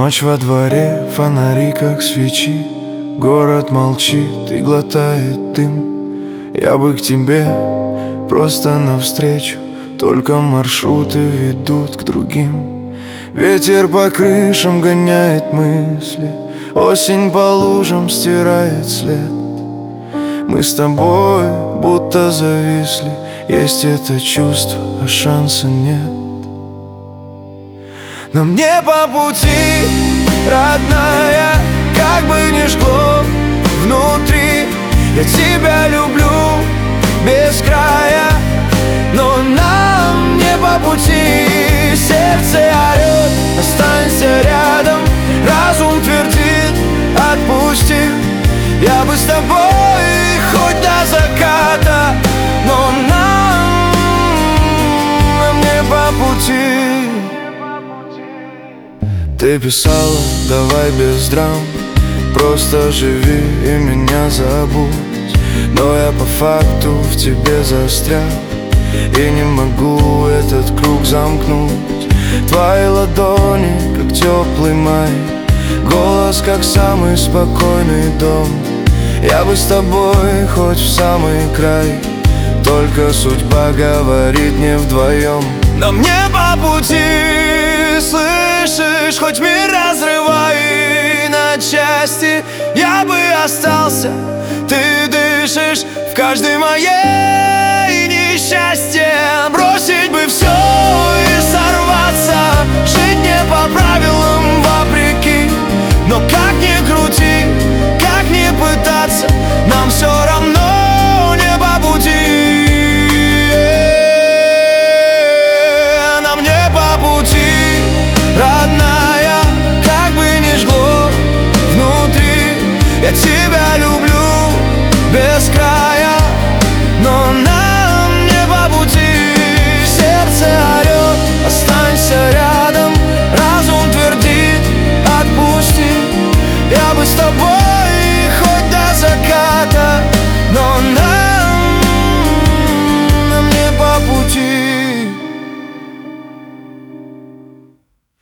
Ночь во дворе, фонари как свечи, город молчит и глотает дым. Я бы к тебе просто навстречу, только маршруты ведут к другим. Ветер по крышам гоняет мысли, осень по лужам стирает след. Мы с тобой будто зависли, есть это чувство, а шанса нет. Нам не по пути, родная, как бы ни жгло внутри. Я тебя люблю без края, но нам не по пути. Сердце орет, останься рядом, разум твердит, отпусти. Я бы с тобой хоть до заката, но нам не по пути. Ты писала, давай без драм, просто живи и меня забудь. Но я по факту в тебе застрял и не могу этот круг замкнуть. Твои ладони, как теплый май, голос, как самый спокойный дом. Я бы с тобой хоть в самый край, только судьба говорит не вдвоем. Нам не по пути, слышишь, хоть мир разрывай на части, я бы остался. Ты дышишь в каждой моей несчастье. Бросить бы все и сорваться, жить не по правилам вопреки. Но как ни крути, как ни пытаться, нам все равно не по пути. Нам не по пути, родная, как бы ни жгло внутри. Я